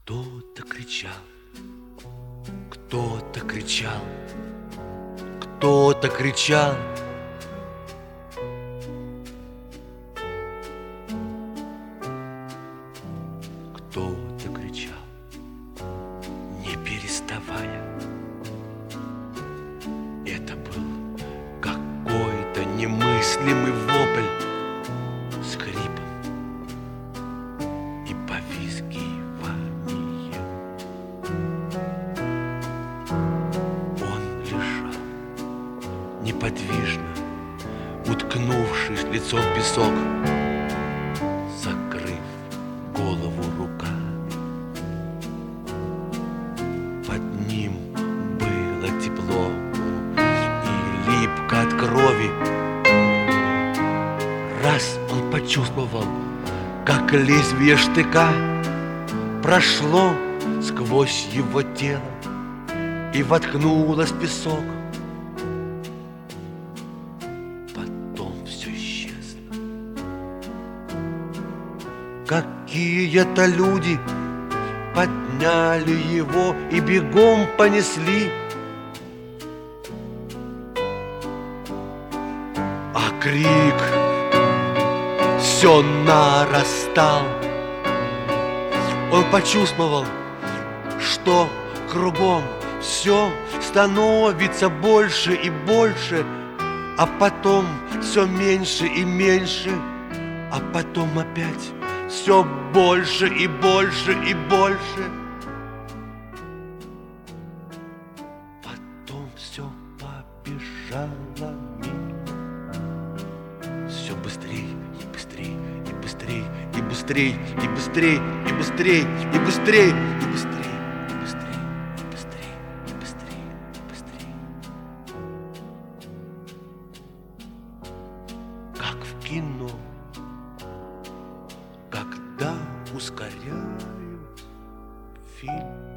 Кто-то кричал, кто-то кричал, кто-то кричал. Кто-то кричал, не переставая. Это был какой-то немыслимый вопль с хрипом и повизгиванием. Он лежал неподвижно, уткнувшись лицом в песок, закрыв голову руками. Под ним было тепло и липко от крови. Раз он почувствовал, как лезвие штыка прошло сквозь его тело и воткнулось в песок. Потом все исчезло. Какие-то люди подняли его и бегом понесли. А крик все нарастал. Он почувствовал, что кругом все становится больше и больше, а потом все меньше и меньше, а потом опять все больше и больше и больше. Потом все побежало мимо. Все быстрее и быстрее и быстрее и быстрее и быстрее и быстрее и быстрее и быстрее и быстрее и быстрее и быстрее и быстрее. Как в кино, когда ускоряют фильм.